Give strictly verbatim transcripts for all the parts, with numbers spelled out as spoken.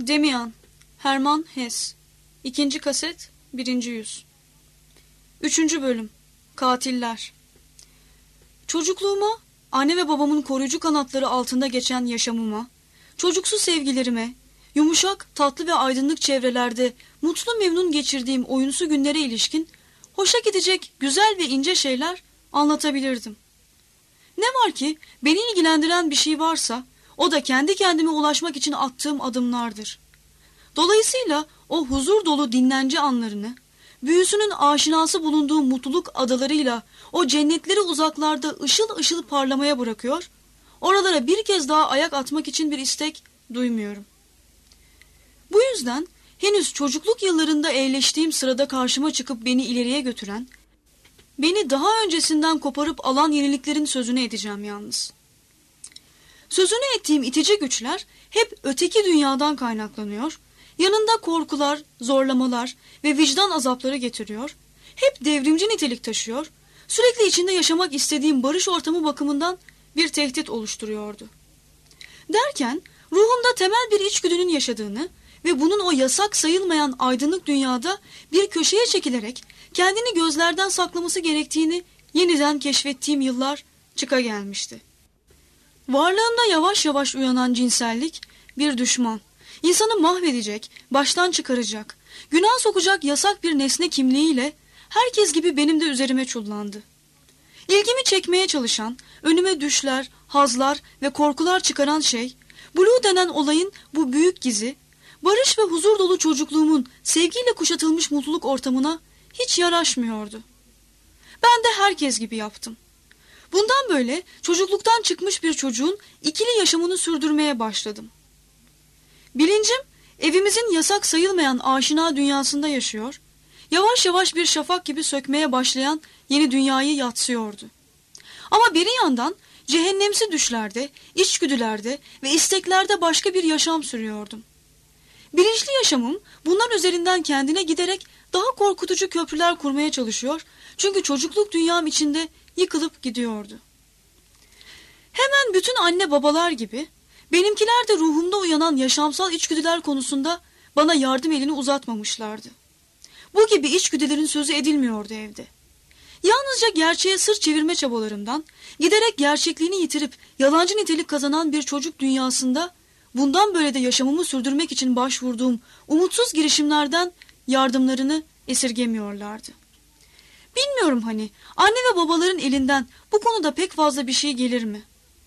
Demian, Hermann Hesse. İkinci kaset, birinci yüz. Üçüncü bölüm. Katiller. Çocukluğuma, anne ve babamın koruyucu kanatları altında geçen yaşamıma, çocuksu sevgilerime, yumuşak, tatlı ve aydınlık çevrelerde mutlu memnun geçirdiğim oyunsu günlere ilişkin hoşa gidecek güzel ve ince şeyler anlatabilirdim. Ne var ki beni ilgilendiren bir şey varsa o da kendi kendime ulaşmak için attığım adımlardır. Dolayısıyla o huzur dolu dinlence anlarını, büyüsünün aşinası bulunduğu mutluluk adalarıyla o cennetleri uzaklarda ışıl ışıl parlamaya bırakıyor, oralara bir kez daha ayak atmak için bir istek duymuyorum. Bu yüzden henüz çocukluk yıllarında eğleştiğim sırada karşıma çıkıp beni ileriye götüren, beni daha öncesinden koparıp alan yeniliklerin sözünü edeceğim yalnız. Sözünü ettiğim itici güçler hep öteki dünyadan kaynaklanıyor, yanında korkular, zorlamalar ve vicdan azapları getiriyor, hep devrimci nitelik taşıyor, sürekli içinde yaşamak istediğim barış ortamı bakımından bir tehdit oluşturuyordu. Derken ruhumda temel bir içgüdünün yaşadığını ve bunun o yasak sayılmayan aydınlık dünyada bir köşeye çekilerek kendini gözlerden saklaması gerektiğini yeniden keşfettiğim yıllar çıka gelmişti. Varlığımda yavaş yavaş uyanan cinsellik bir düşman, insanı mahvedecek, baştan çıkaracak, günah sokacak yasak bir nesne kimliğiyle herkes gibi benim de üzerime çullandı. İlgimi çekmeye çalışan, önüme düşler, hazlar ve korkular çıkaran şey, Blue denen olayın bu büyük gizi, barış ve huzur dolu çocukluğumun sevgiyle kuşatılmış mutluluk ortamına hiç yaraşmıyordu. Ben de herkes gibi yaptım. Bundan böyle çocukluktan çıkmış bir çocuğun ikili yaşamını sürdürmeye başladım. Bilincim evimizin yasak sayılmayan aşina dünyasında yaşıyor, yavaş yavaş bir şafak gibi sökmeye başlayan yeni dünyayı yatsıyordu. Ama bir yandan cehennemsi düşlerde, içgüdülerde ve isteklerde başka bir yaşam sürüyordum. Bilinçli yaşamım bunlar üzerinden kendine giderek daha korkutucu köprüler kurmaya çalışıyor, çünkü çocukluk dünyam içinde yıkılıp gidiyordu. Hemen bütün anne babalar gibi benimkiler de ruhumda uyanan yaşamsal içgüdüler konusunda bana yardım elini uzatmamışlardı. Bu gibi içgüdülerin sözü edilmiyordu evde. Yalnızca gerçeğe sırt çevirme çabalarımdan, giderek gerçekliğini yitirip yalancı nitelik kazanan bir çocuk dünyasında, bundan böyle de yaşamımı sürdürmek için başvurduğum umutsuz girişimlerden yardımlarını esirgemiyorlardı. Bilmiyorum hani, anne ve babaların elinden bu konuda pek fazla bir şey gelir mi?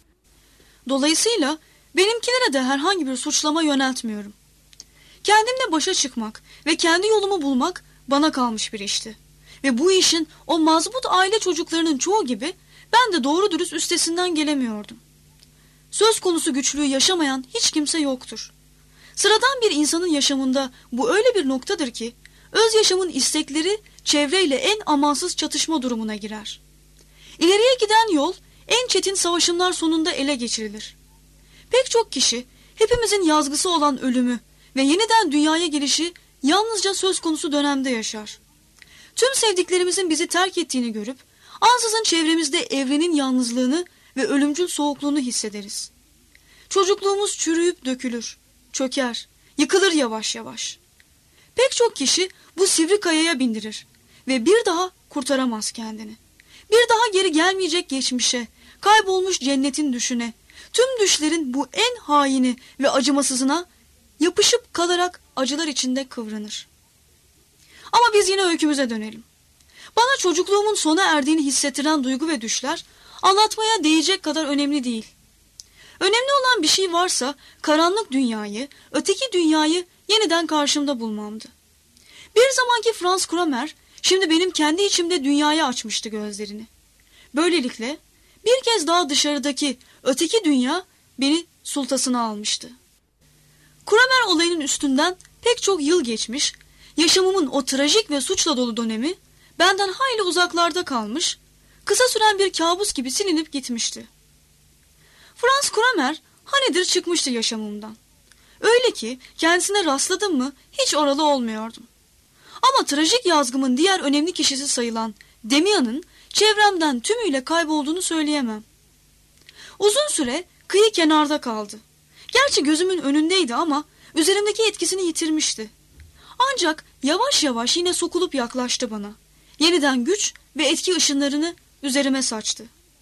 Dolayısıyla benimkilere de herhangi bir suçlama yöneltmiyorum. Kendimle başa çıkmak ve kendi yolumu bulmak bana kalmış bir işti. Ve bu işin o mazbut aile çocuklarının çoğu gibi ben de doğru dürüst üstesinden gelemiyordum. Söz konusu güçlüğü yaşamayan hiç kimse yoktur. Sıradan bir insanın yaşamında bu öyle bir noktadır ki, öz yaşamın istekleri çevreyle en amansız çatışma durumuna girer. İleriye giden yol en çetin savaşımlar sonunda ele geçirilir. Pek çok kişi hepimizin yazgısı olan ölümü ve yeniden dünyaya gelişi yalnızca söz konusu dönemde yaşar. Tüm sevdiklerimizin bizi terk ettiğini görüp ansızın çevremizde evrenin yalnızlığını ve ölümcül soğukluğunu hissederiz. Çocukluğumuz çürüyüp dökülür, çöker, yıkılır yavaş yavaş. Pek çok kişi bu sivri kayaya bindirir ve bir daha kurtaramaz kendini. Bir daha geri gelmeyecek geçmişe, kaybolmuş cennetin düşüne, tüm düşlerin bu en haini ve acımasızına yapışıp kalarak acılar içinde kıvranır. Ama biz yine öykümüze dönelim. Bana çocukluğumun sona erdiğini hissettiren duygu ve düşler anlatmaya değecek kadar önemli değil. Önemli olan bir şey varsa karanlık dünyayı, öteki dünyayı yeniden karşımda bulmamdı. Bir zamanki Franz Kramer şimdi benim kendi içimde dünyaya açmıştı gözlerini. Böylelikle bir kez daha dışarıdaki öteki dünya beni sultasına almıştı. Kramer olayının üstünden pek çok yıl geçmiş, yaşamımın o trajik ve suçla dolu dönemi benden hayli uzaklarda kalmış, kısa süren bir kabus gibi silinip gitmişti. Franz Kramer hanedir çıkmıştı yaşamımdan. Öyle ki kendisine rastladım mı hiç oralı olmuyordum. Ama trajik yazgımın diğer önemli kişisi sayılan Demian'ın çevremden tümüyle kaybolduğunu söyleyemem. Uzun süre kıyı kenarda kaldı. Gerçi gözümün önündeydi ama Üzerimdeki etkisini yitirmişti. Ancak yavaş yavaş yine sokulup yaklaştı bana. Yeniden güç ve etki ışınlarını üzerime saçtı.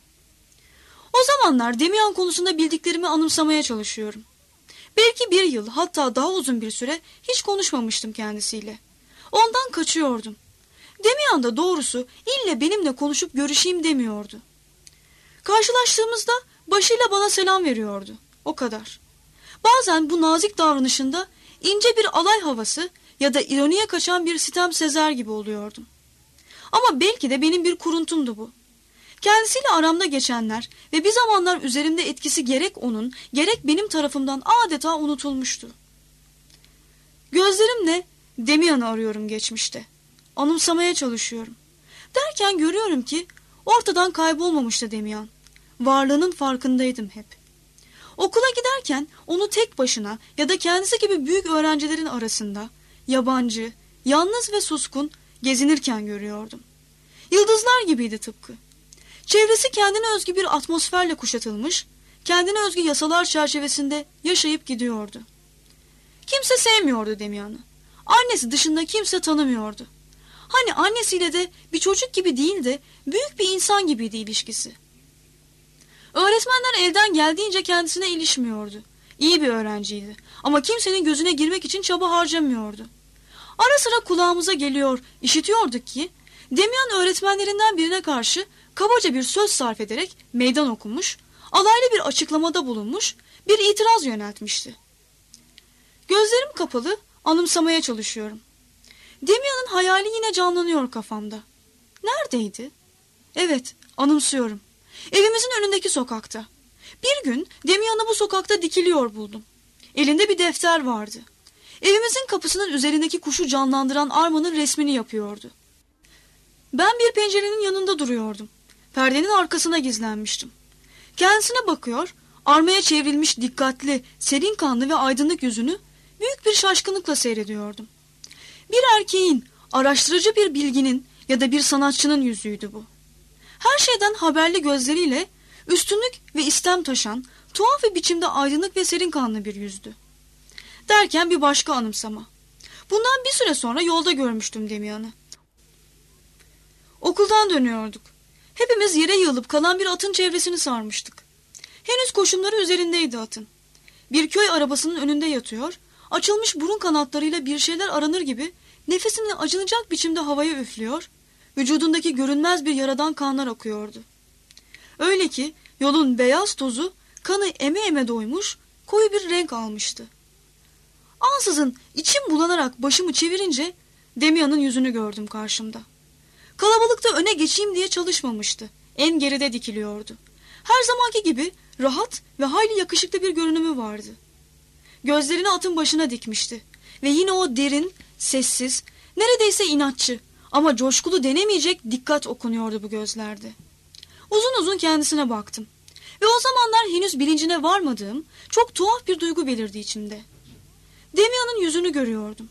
O zamanlar Demian konusunda bildiklerimi anımsamaya çalışıyorum. Belki bir yıl, hatta daha uzun bir süre hiç konuşmamıştım kendisiyle. Ondan kaçıyordum. Demian da doğrusu ille benimle konuşup görüşeyim demiyordu. Karşılaştığımızda başıyla bana selam veriyordu. O kadar. Bazen bu nazik davranışında ince bir alay havası ya da ironiye kaçan bir sitem sezer gibi oluyordum. Ama belki de benim bir kuruntumdu bu. Kendisiyle aramda geçenler ve bir zamanlar üzerimde etkisi gerek onun, gerek benim tarafımdan adeta unutulmuştu. Gözlerimle Demian'ı arıyorum geçmişte. Anımsamaya çalışıyorum. Derken görüyorum ki ortadan kaybolmamıştı Demian. Varlığının farkındaydım hep. Okula giderken onu tek başına ya da kendisi gibi büyük öğrencilerin arasında, yabancı, yalnız ve suskun gezinirken görüyordum. Yıldızlar gibiydi tıpkı. Çevresi kendine özgü bir atmosferle kuşatılmış, kendine özgü yasalar çerçevesinde yaşayıp gidiyordu. Kimse sevmiyordu Demian'ı. Annesi dışında kimse tanımıyordu. Hani annesiyle de bir çocuk gibi değil de büyük bir insan gibiydi ilişkisi. Öğretmenler elden geldiğince kendisine ilişmiyordu. İyi bir öğrenciydi ama kimsenin gözüne girmek için çaba harcamıyordu. Ara sıra kulağımıza geliyor, işitiyorduk ki Demian öğretmenlerinden birine karşı kabaca bir söz sarf ederek meydan okumuş, alaylı bir açıklamada bulunmuş, bir itiraz yöneltmişti. Gözlerim kapalı, anımsamaya çalışıyorum. Demian'ın hayali yine canlanıyor kafamda. Neredeydi? Evet, anımsıyorum. Evimizin önündeki sokakta. Bir gün Demian'ı bu sokakta dikiliyor buldum. Elinde bir defter vardı. Evimizin kapısının üzerindeki kuşu canlandıran armanın resmini yapıyordu. Ben bir pencerenin yanında duruyordum. Perdenin arkasına gizlenmiştim. Kendisine bakıyor, armaya çevrilmiş dikkatli, serin kanlı ve aydınlık yüzünü büyük bir şaşkınlıkla seyrediyordum. Bir erkeğin, araştırıcı bir bilginin ya da bir sanatçının yüzüydü bu. Her şeyden haberli gözleriyle üstünlük ve istem taşan, tuhaf bir biçimde aydınlık ve serin kanlı bir yüzdü. Derken bir başka anımsama. Bundan bir süre sonra yolda görmüştüm Demian'ı. Okuldan dönüyorduk. Hepimiz yere yığılıp kalan bir atın çevresini sarmıştık. Henüz koşumları üzerindeydi atın. Bir köy arabasının önünde yatıyor, açılmış burun kanatlarıyla bir şeyler aranır gibi nefesini acınacak biçimde havaya üflüyor, vücudundaki görünmez bir yaradan kanlar akıyordu. Öyle ki yolun beyaz tozu kanı eme eme doymuş, koyu bir renk almıştı. Ansızın içim bulanarak başımı çevirince Demian'ın yüzünü gördüm karşımda. Kalabalıkta öne geçeyim diye çalışmamıştı. En geride dikiliyordu. Her zamanki gibi rahat ve hayli yakışıklı bir görünümü vardı. Gözlerini atın başına dikmişti. Ve yine o derin, sessiz, neredeyse inatçı ama coşkulu denemeyecek dikkat okunuyordu bu gözlerde. Uzun uzun kendisine baktım. Ve o zamanlar henüz bilincine varmadığım çok tuhaf bir duygu belirdi içimde. Demian'ın yüzünü görüyordum.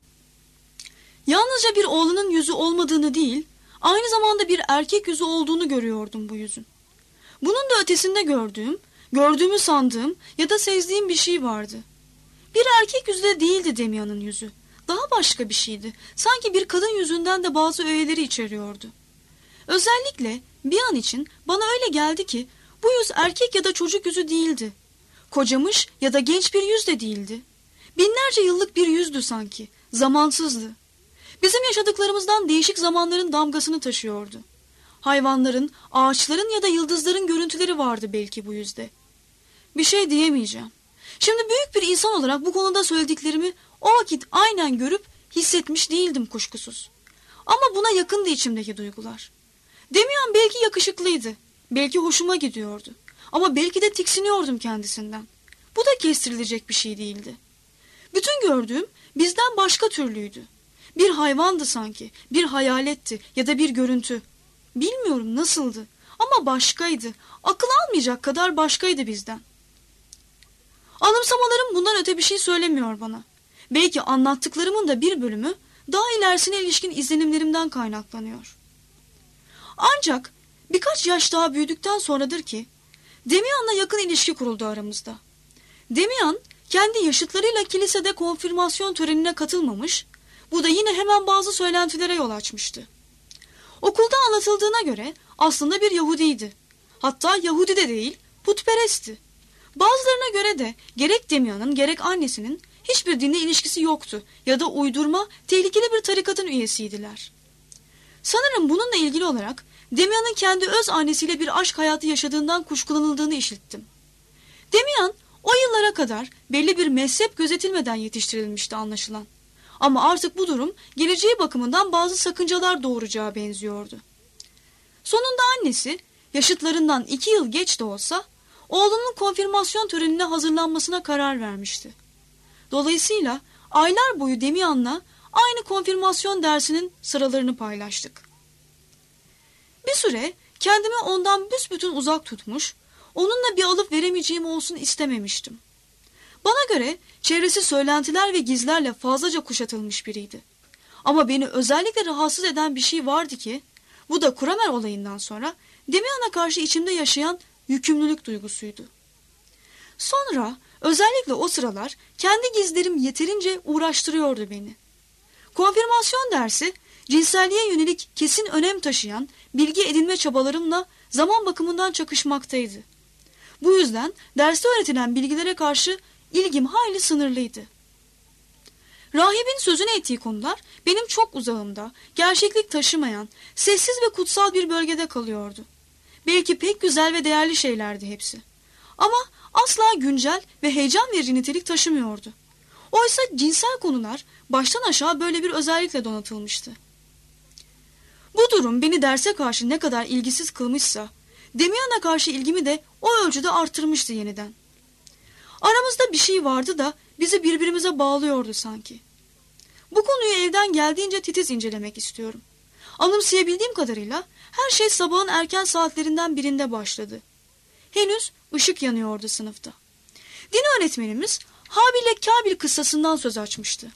Yalnızca bir oğlanın yüzü olmadığını değil, aynı zamanda bir erkek yüzü olduğunu görüyordum bu yüzün. Bunun da ötesinde gördüğüm, gördüğümü sandığım ya da sezdiğim bir şey vardı. Bir erkek yüzü de değildi Demian'ın yüzü. Daha başka bir şeydi. Sanki bir kadın yüzünden de bazı öğeleri içeriyordu. Özellikle bir an için bana öyle geldi ki bu yüz erkek ya da çocuk yüzü değildi. Kocamış ya da genç bir yüz de değildi. Binlerce yıllık bir yüzdü sanki. Zamansızdı. Bizim yaşadıklarımızdan değişik zamanların damgasını taşıyordu. Hayvanların, ağaçların ya da yıldızların görüntüleri vardı belki bu yüzde. Bir şey diyemeyeceğim. Şimdi büyük bir insan olarak bu konuda söylediklerimi o vakit aynen görüp hissetmiş değildim kuşkusuz. Ama buna yakındı içimdeki duygular. Demian belki yakışıklıydı. Belki hoşuma gidiyordu. Ama belki de tiksiniyordum kendisinden. Bu da kestirilecek bir şey değildi. Bütün gördüğüm bizden başka türlüydü. Bir hayvandı sanki, bir hayaletti ya da bir görüntü. Bilmiyorum nasıldı ama başkaydı. Akıl almayacak kadar başkaydı bizden. Anımsamalarım bundan öte bir şey söylemiyor bana. Belki anlattıklarımın da bir bölümü daha ilerisine ilişkin izlenimlerimden kaynaklanıyor. Ancak birkaç yaş daha büyüdükten sonradır ki Demian'la yakın ilişki kuruldu aramızda. Demian kendi yaşıtlarıyla kilisede konfirmasyon törenine katılmamış, bu da yine hemen bazı söylentilere yol açmıştı. Okulda anlatıldığına göre aslında bir Yahudiydi. Hatta Yahudi de değil, putperestti. Bazılarına göre de gerek Damian'ın gerek annesinin hiçbir dinle ilişkisi yoktu ya da uydurma, tehlikeli bir tarikatın üyesiydiler. Sanırım bununla ilgili olarak Damian'ın kendi öz annesiyle bir aşk hayatı yaşadığından kuşkulanıldığını işittim. Damian o yıllara kadar belli bir mezhep gözetilmeden yetiştirilmişti anlaşılan. Ama artık bu durum geleceği bakımından bazı sakıncalar doğuracağı benziyordu. Sonunda annesi yaşıtlarından iki yıl geç de olsa oğlunun konfirmasyon törenine hazırlanmasına karar vermişti. Dolayısıyla aylar boyu Damian'la aynı konfirmasyon dersinin sıralarını paylaştık. Bir süre kendimi ondan büsbütün uzak tutmuş, onunla bir alıp veremeyeceğim olsun istememiştim. Bana göre çevresi söylentiler ve gizlerle fazlaca kuşatılmış biriydi. Ama beni özellikle rahatsız eden bir şey vardı ki, bu da Kramer olayından sonra Damian'a karşı içimde yaşayan yükümlülük duygusuydu. Sonra özellikle o sıralar kendi gizlerim yeterince uğraştırıyordu beni. Konfirmasyon dersi cinselliğe yönelik kesin önem taşıyan bilgi edinme çabalarımla zaman bakımından çakışmaktaydı. Bu yüzden derste öğretilen bilgilere karşı ilgim hayli sınırlıydı. Rahibin sözünü ettiği konular benim çok uzağımda, gerçeklik taşımayan, sessiz ve kutsal bir bölgede kalıyordu. Belki pek güzel ve değerli şeylerdi hepsi. Ama asla güncel ve heyecan verici nitelik taşımıyordu. Oysa cinsel konular baştan aşağı böyle bir özellikle donatılmıştı. Bu durum beni derse karşı ne kadar ilgisiz kılmışsa, Damian'a karşı ilgimi de o ölçüde arttırmıştı yeniden. Aramızda bir şey vardı da bizi birbirimize bağlıyordu sanki. Bu konuyu evden geldiğince titiz incelemek istiyorum. Anımsayabildiğim kadarıyla her şey sabahın erken saatlerinden birinde başladı. Henüz ışık yanıyordu sınıfta. Din öğretmenimiz Habil ile Kabil kıssasından söz açmıştı.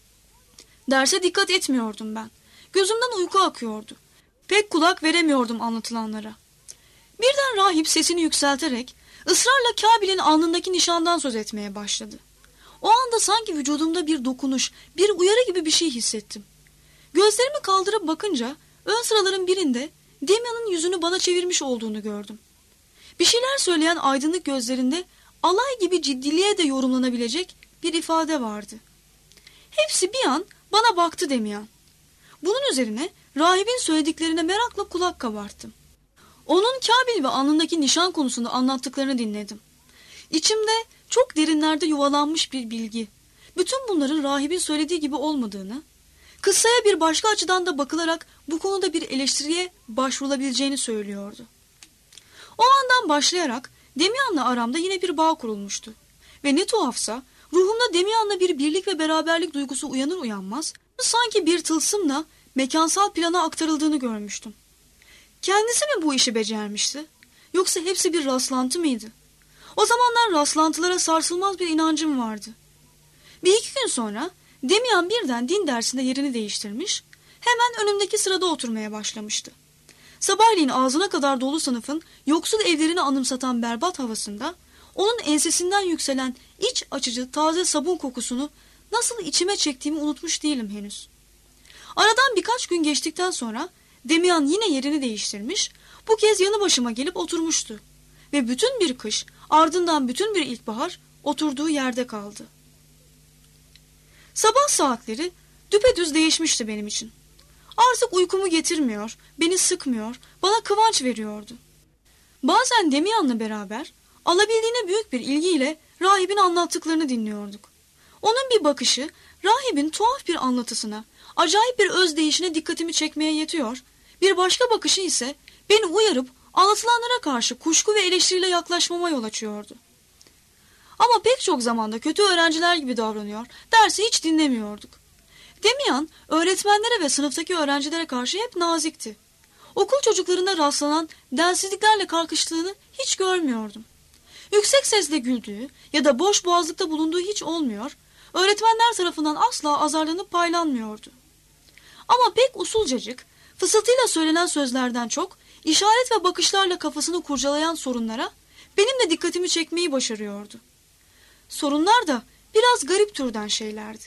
Derse dikkat etmiyordum ben. Gözümden uyku akıyordu. Pek kulak veremiyordum anlatılanlara. Birden rahip sesini yükselterek ısrarla Kabil'in alnındaki nişandan söz etmeye başladı. O anda sanki vücudumda bir dokunuş, bir uyarı gibi bir şey hissettim. Gözlerimi kaldırıp bakınca ön sıraların birinde Damian'ın yüzünü bana çevirmiş olduğunu gördüm. Bir şeyler söyleyen aydınlık gözlerinde alay gibi ciddiliğe de yorumlanabilecek bir ifade vardı. Hepsi bir an bana baktı Damian. Bunun üzerine rahibin söylediklerine merakla kulak kabarttım. Onun Kabil ve alnındaki nişan konusunda anlattıklarını dinledim. İçimde çok derinlerde yuvalanmış bir bilgi, bütün bunların rahibin söylediği gibi olmadığını, kıssaya bir başka açıdan da bakılarak bu konuda bir eleştiriye başvurulabileceğini söylüyordu. O andan başlayarak Damian'la aramda yine bir bağ kurulmuştu. Ve ne tuhafsa ruhumda Damian'la bir birlik ve beraberlik duygusu uyanır uyanmaz, sanki bir tılsımla mekansal plana aktarıldığını görmüştüm. Kendisi mi bu işi becermişti? Yoksa hepsi bir rastlantı mıydı? O zamanlar rastlantılara sarsılmaz bir inancım vardı. Bir iki gün sonra Damian birden din dersinde yerini değiştirmiş, hemen önümdeki sırada oturmaya başlamıştı. Sabahleyin ağzına kadar dolu sınıfın yoksul evlerini anımsatan berbat havasında, onun ensesinden yükselen iç açıcı taze sabun kokusunu nasıl içime çektiğimi unutmuş değilim henüz. Aradan birkaç gün geçtikten sonra Damian yine yerini değiştirmiş, bu kez yanı başıma gelip oturmuştu. Ve bütün bir kış, ardından bütün bir ilkbahar oturduğu yerde kaldı. Sabah saatleri düpedüz değişmişti benim için. Artık uykumu getirmiyor, beni sıkmıyor, bana kıvanç veriyordu. Bazen Damian'la beraber alabildiğine büyük bir ilgiyle rahibin anlattıklarını dinliyorduk. Onun bir bakışı rahibin tuhaf bir anlatısına, acayip bir özdeyişine dikkatimi çekmeye yetiyor, bir başka bakışı ise beni uyarıp anlatılanlara karşı kuşku ve eleştiriyle yaklaşmama yol açıyordu. Ama pek çok zamanda kötü öğrenciler gibi davranıyor, dersi hiç dinlemiyorduk. Damian, öğretmenlere ve sınıftaki öğrencilere karşı hep nazikti. Okul çocuklarında rastlanan densizliklerle kalkıştığını hiç görmüyordum. Yüksek sesle güldüğü ya da boş boğazlıkta bulunduğu hiç olmuyor, öğretmenler tarafından asla azarlanıp paylanmıyordu. Ama pek usulcacık, fısıltıyla söylenen sözlerden çok, işaret ve bakışlarla kafasını kurcalayan sorunlara benim de dikkatimi çekmeyi başarıyordu. sorunlar da biraz garip türden şeylerdi.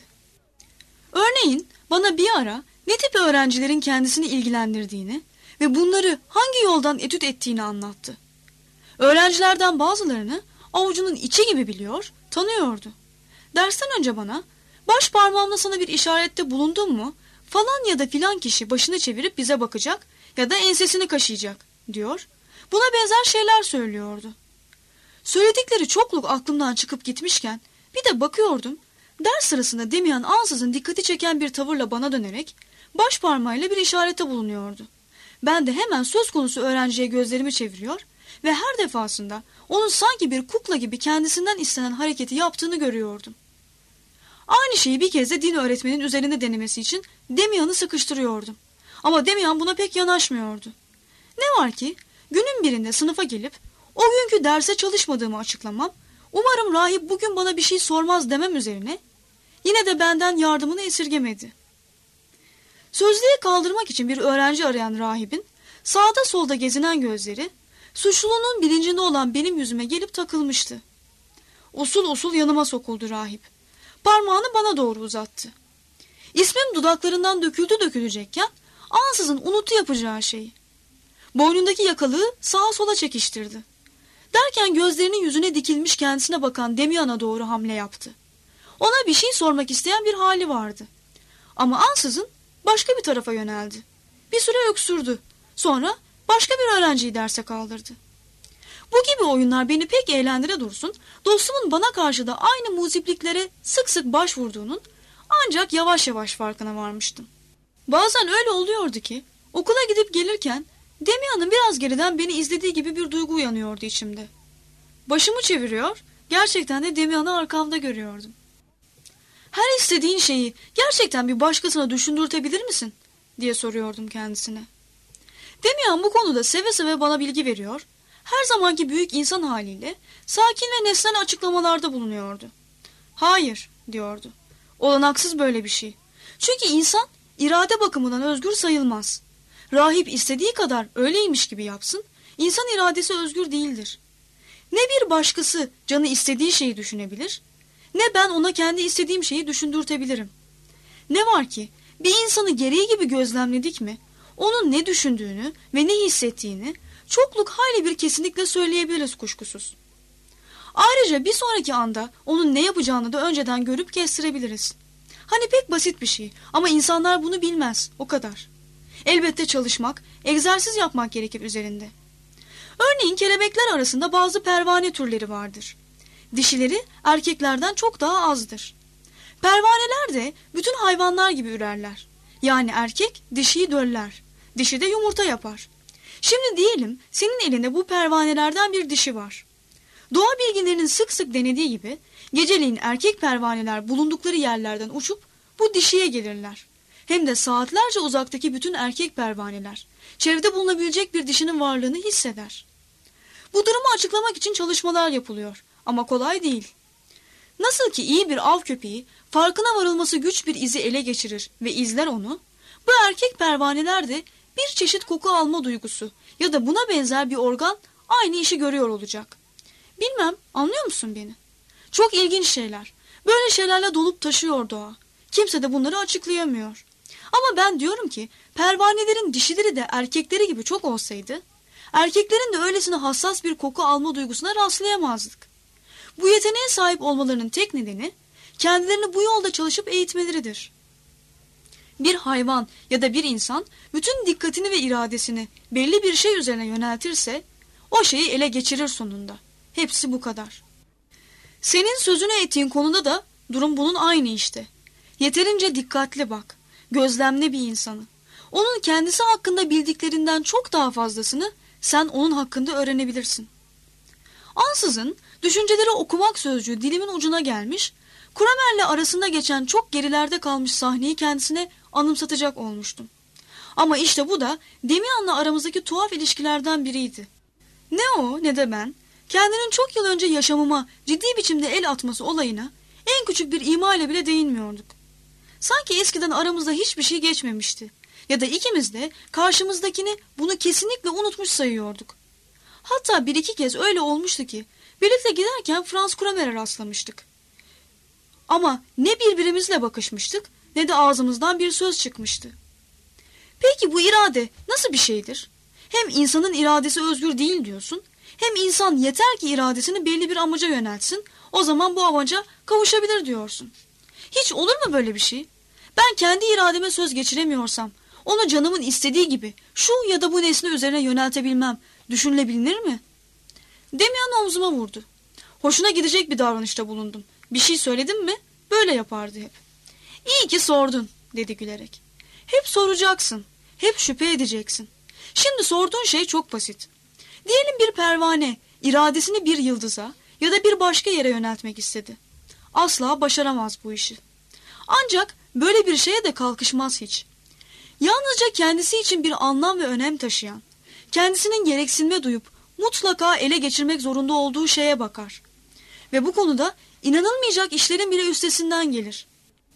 Örneğin bana bir ara ne tip öğrencilerin kendisini ilgilendirdiğini ve bunları hangi yoldan etüt ettiğini anlattı. Öğrencilerden bazılarını avucunun içi gibi biliyor, tanıyordu. Dersten önce bana, baş parmağımla sana bir işarette bulundum mu, falan ya da filan kişi başını çevirip bize bakacak ya da ensesini kaşıyacak diyor. Buna benzer şeyler söylüyordu. Söyledikleri çokluk aklımdan çıkıp gitmişken bir de bakıyordum, ders sırasında Demian ansızın dikkati çeken bir tavırla bana dönerek baş parmağıyla bir işarette bulunuyordu. Ben de hemen söz konusu öğrenciye gözlerimi çeviriyor ve her defasında onun sanki bir kukla gibi kendisinden istenen hareketi yaptığını görüyordum. Aynı şeyi bir kez de din öğretmenin üzerinde denemesi için Demian'ı sıkıştırıyordum. Ama Demian buna pek yanaşmıyordu. Ne var ki günün birinde sınıfa gelip o günkü derse çalışmadığımı açıklamam, umarım rahip bugün bana bir şey sormaz demem üzerine yine de benden yardımını esirgemedi. Sözlüğü kaldırmak için bir öğrenci arayan rahibin sağda solda gezinen gözleri suçluluğunun bilincinde olan benim yüzüme gelip takılmıştı. Usul usul yanıma sokuldu rahip. Parmağını bana doğru uzattı. İsmim dudaklarından döküldü dökülecekken ansızın unuttu yapacağı şeyi. Boynundaki yakalığı sağa sola çekiştirdi. Derken gözlerinin yüzüne dikilmiş kendisine bakan Demian'a doğru hamle yaptı. Ona bir şey sormak isteyen bir hali vardı. Ama ansızın başka bir tarafa yöneldi. Bir süre öksürdü. Sonra başka bir öğrenciyi derse kaldırdı. Bu gibi oyunlar beni pek eğlendire dursun, dostumun bana karşı da aynı muzipliklere sık sık başvurduğunun ancak yavaş yavaş farkına varmıştım. Bazen öyle oluyordu ki okula gidip gelirken Demian'ın biraz geriden beni izlediği gibi bir duygu uyanıyordu içimde. Başımı çeviriyor, gerçekten de Demian'ı arkamda görüyordum. Her istediğin şeyi gerçekten bir başkasına düşündürtebilir misin diye soruyordum kendisine. Demian bu konuda seve seve bana bilgi veriyor, her zamanki büyük insan haliyle sakin ve nesnel açıklamalarda bulunuyordu. Hayır diyordu, olanaksız böyle bir şey. Çünkü insan irade bakımından özgür sayılmaz. Rahip istediği kadar öyleymiş gibi yapsın, insan iradesi özgür değildir. Ne bir başkası canı istediği şeyi düşünebilir, ne ben ona kendi istediğim şeyi düşündürtebilirim. Ne var ki bir insanı gereği gibi gözlemledik mi, onun ne düşündüğünü ve ne hissettiğini çokluk hayli bir kesinlikle söyleyebiliriz kuşkusuz. Ayrıca bir sonraki anda onun ne yapacağını da önceden görüp kestirebiliriz. Hani pek basit bir şey ama insanlar bunu bilmez, o kadar. Elbette çalışmak, egzersiz yapmak gerekir üzerinde. Örneğin kelebekler arasında bazı pervane türleri vardır. Dişileri erkeklerden çok daha azdır. Pervaneler de bütün hayvanlar gibi ürerler. Yani erkek dişiyi döller, dişi de yumurta yapar. Şimdi diyelim senin elinde bu pervanelerden bir dişi var. Doğa bilginlerinin sık sık denediği gibi geceleyin erkek pervaneler bulundukları yerlerden uçup bu dişiye gelirler. Hem de saatlerce uzaktaki bütün erkek pervaneler çevrede bulunabilecek bir dişinin varlığını hisseder. Bu durumu açıklamak için çalışmalar yapılıyor ama kolay değil. Nasıl ki iyi bir av köpeği farkına varılması güç bir izi ele geçirir ve izler onu, bu erkek pervaneler de bir çeşit koku alma duygusu ya da buna benzer bir organ aynı işi görüyor olacak. Bilmem, anlıyor musun beni? Çok ilginç şeyler. Böyle şeylerle dolup taşıyor doğa. Kimse de bunları açıklayamıyor. Ama ben diyorum ki pervanelerin dişileri de erkekleri gibi çok olsaydı, erkeklerin de öylesine hassas bir koku alma duygusuna rastlayamazdık. Bu yeteneğe sahip olmalarının tek nedeni kendilerini bu yolda çalışıp eğitmeleridir. Bir hayvan ya da bir insan bütün dikkatini ve iradesini belli bir şey üzerine yöneltirse o şeyi ele geçirir sonunda. Hepsi bu kadar. Senin sözünü ettiğin konuda da durum bunun aynı işte. Yeterince dikkatli bak, gözlemle bir insanı. Onun kendisi hakkında bildiklerinden çok daha fazlasını sen onun hakkında öğrenebilirsin. Ansızın düşünceleri okumak sözcüğü dilimin ucuna gelmiş, Kramer'le arasında geçen çok gerilerde kalmış sahneyi kendisine anımsatacak olmuştum. Ama işte bu da Demian'la aramızdaki tuhaf ilişkilerden biriydi. Ne o ne de ben, kendinin çok yıl önce yaşamıma ciddi biçimde el atması olayına en küçük bir ima ile bile değinmiyorduk. Sanki eskiden aramızda hiçbir şey geçmemişti. Ya da ikimiz de karşımızdakini bunu kesinlikle unutmuş sayıyorduk. Hatta bir iki kez öyle olmuştu ki birlikte giderken Franz Kramer'e rastlamıştık. Ama ne birbirimizle bakışmıştık ne de ağzımızdan bir söz çıkmıştı. Peki bu irade nasıl bir şeydir? Hem insanın iradesi özgür değil diyorsun, hem insan yeter ki iradesini belli bir amaca yöneltsin, o zaman bu amaca kavuşabilir diyorsun. Hiç olur mu böyle bir şey? Ben kendi irademe söz geçiremiyorsam, onu canımın istediği gibi şu ya da bu nesne üzerine yöneltebilmem düşünülebilir mi? Demian omzuma vurdu. Hoşuna gidecek bir davranışta bulundum. Bir şey söyledim mi? Böyle yapardı hep. İyi ki sordun, dedi gülerek. Hep soracaksın, hep şüphe edeceksin. Şimdi sorduğun şey çok basit. Diyelim bir pervane iradesini bir yıldıza ya da bir başka yere yöneltmek istedi. Asla başaramaz bu işi. Ancak böyle bir şeye de kalkışmaz hiç. Yalnızca kendisi için bir anlam ve önem taşıyan, kendisinin gereksinme duyup mutlaka ele geçirmek zorunda olduğu şeye bakar. Ve bu konuda inanılmayacak işlerin bile üstesinden gelir.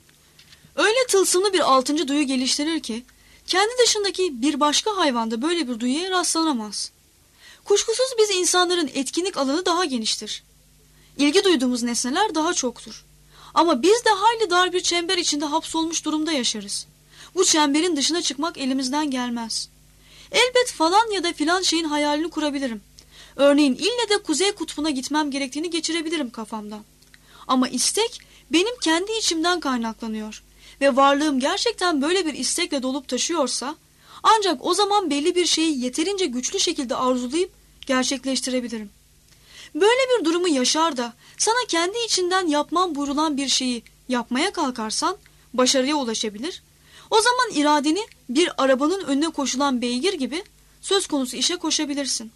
Öyle tılsımlı bir altıncı duyu geliştirir ki, kendi dışındaki bir başka hayvanda böyle bir duyuya rastlanamaz. Kuşkusuz biz insanların etkinlik alanı daha geniştir. İlgi duyduğumuz nesneler daha çoktur. Ama biz de hayli dar bir çember içinde hapsolmuş durumda yaşarız. Bu çemberin dışına çıkmak elimizden gelmez. Elbet falan ya da filan şeyin hayalini kurabilirim. Örneğin ille de kuzey kutbuna gitmem gerektiğini geçirebilirim kafamdan. Ama istek benim kendi içimden kaynaklanıyor. Ve varlığım gerçekten böyle bir istekle dolup taşıyorsa, ancak o zaman belli bir şeyi yeterince güçlü şekilde arzulayıp gerçekleştirebilirim. Böyle bir durumu yaşar da sana kendi içinden yapman buyurulan bir şeyi yapmaya kalkarsan başarıya ulaşabilir. O zaman iradeni bir arabanın önüne koşulan beygir gibi söz konusu işe koşabilirsin.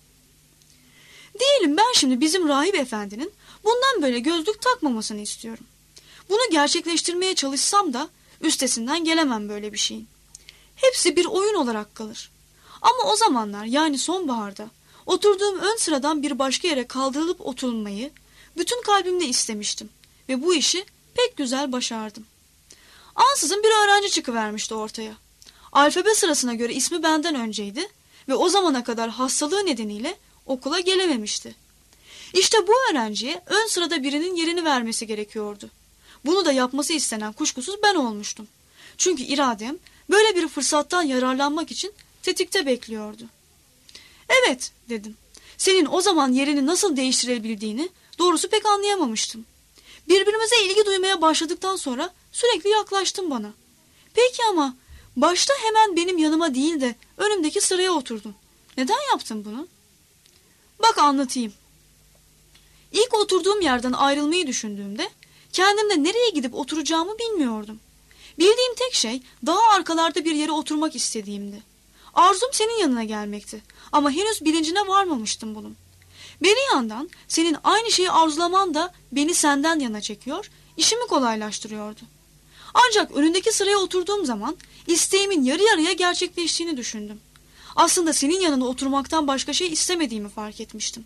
Diyelim ben şimdi bizim rahip efendinin bundan böyle gözlük takmamasını istiyorum. Bunu gerçekleştirmeye çalışsam da üstesinden gelemem böyle bir şeyin. Hepsi bir oyun olarak kalır. Ama o zamanlar, yani sonbaharda oturduğum ön sıradan bir başka yere kaldırılıp oturulmayı bütün kalbimle istemiştim ve bu işi pek güzel başardım. Ansızın bir öğrenci çıkıvermişti ortaya. Alfabe sırasına göre ismi benden önceydi ve o zamana kadar hastalığı nedeniyle okula gelememişti. İşte bu öğrenciye ön sırada birinin yerini vermesi gerekiyordu. Bunu da yapması istenen kuşkusuz ben olmuştum. Çünkü iradem böyle bir fırsattan yararlanmak için tetikte bekliyordu. Evet, dedim. Senin o zaman yerini nasıl değiştirebildiğini doğrusu pek anlayamamıştım. Birbirimize ilgi duymaya başladıktan sonra sürekli yaklaştın bana. Peki ama başta hemen benim yanıma değil de önümdeki sıraya oturdun. Neden yaptın bunu? Bak anlatayım. İlk oturduğum yerden ayrılmayı düşündüğümde kendimde nereye gidip oturacağımı bilmiyordum. Bildiğim tek şey daha arkalarda bir yere oturmak istediğimdi. Arzum senin yanına gelmekti ama henüz bilincine varmamıştım bunun. Bir yandan senin aynı şeyi arzulaman da beni senden yana çekiyor, işimi kolaylaştırıyordu. Ancak önündeki sıraya oturduğum zaman isteğimin yarı yarıya gerçekleştiğini düşündüm. Aslında senin yanına oturmaktan başka şey istemediğimi fark etmiştim.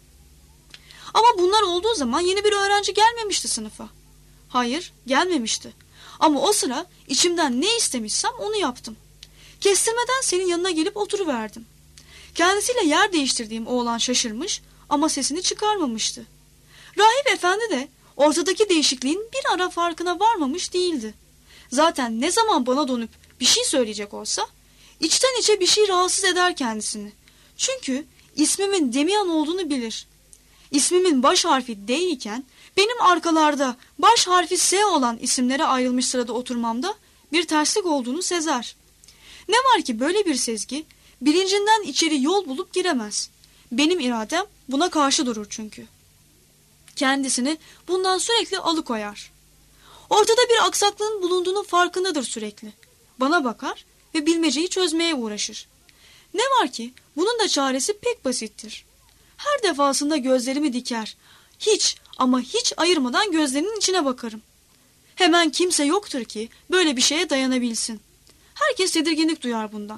Ama bunlar olduğu zaman yeni bir öğrenci gelmemişti sınıfa. Hayır, gelmemişti. Ama o sıra içimden ne istemişsem onu yaptım. Kestirmeden senin yanına gelip oturuverdim. Kendisiyle yer değiştirdiğim oğlan şaşırmış ama sesini çıkarmamıştı. Rahip efendi de ortadaki değişikliğin bir ara farkına varmamış değildi. Zaten ne zaman bana dönüp bir şey söyleyecek olsa içten içe bir şey rahatsız eder kendisini. Çünkü ismimin Demian olduğunu bilir. İsmimin baş harfi D iken benim arkalarda baş harfi S olan isimlere ayrılmış sırada oturmamda bir terslik olduğunu sezer. Ne var ki böyle bir sezgi bilincinden içeri yol bulup giremez. Benim iradem buna karşı durur çünkü. Kendisini bundan sürekli alıkoyar. Ortada bir aksaklığın bulunduğunun farkındadır sürekli. Bana bakar ve bilmeceyi çözmeye uğraşır. Ne var ki bunun da çaresi pek basittir. Her defasında gözlerimi diker. Hiç ama hiç ayırmadan gözlerinin içine bakarım. Hemen kimse yoktur ki böyle bir şeye dayanabilsin. Herkes tedirginlik duyar bundan.